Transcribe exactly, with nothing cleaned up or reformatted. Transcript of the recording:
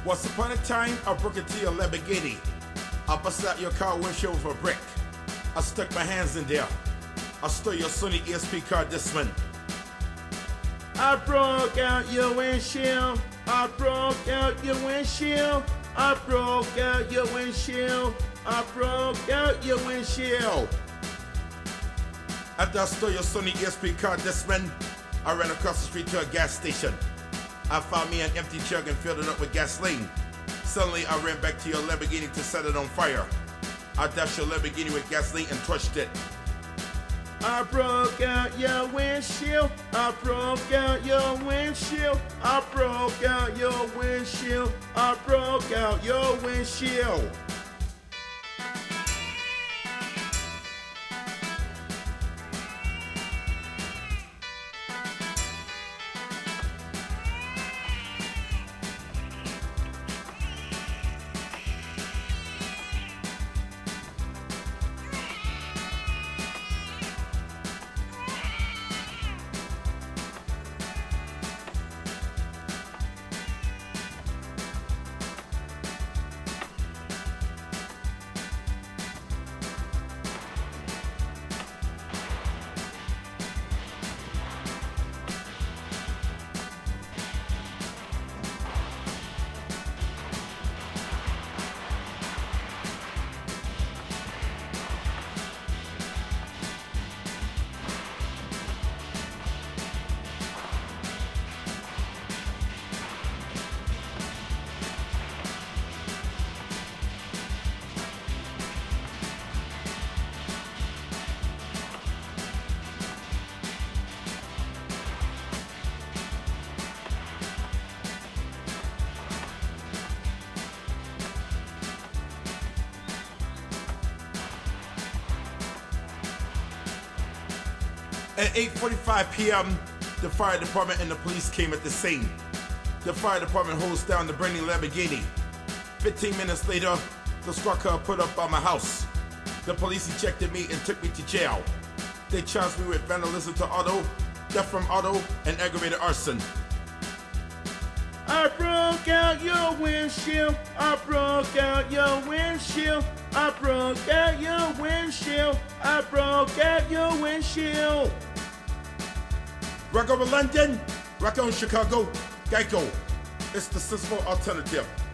Once upon a time, I broke into your Lamborghini. I busted out your car windshield with a brick. I stuck my hands in there. I stole your Sony E S P car Discman. I broke out your windshield. I broke out your windshield. I broke out your windshield. I broke out your windshield. After I stole your Sony E S P car Discman, I ran across the street to a gas station. I found me an empty jug and filled it up with gasoline. Suddenly, I ran back to your Lamborghini to set it on fire. I dashed your Lamborghini with gasoline and torched it. I broke out your windshield. I broke out your windshield. I broke out your windshield. I broke out your windshield. At eight forty-five p m, the fire department and the police came at the scene. The fire department hosed down the burning Lamborghini. fifteen minutes later, the squad car put up by my house. The police ejected me and took me to jail. They charged me with vandalism to auto, theft from auto, and aggravated arson. I broke out your windshield. I broke out your windshield. I broke out your windshield. I broke out your windshield. Rock over London, rock on Chicago, Geico. It's the sensible alternative.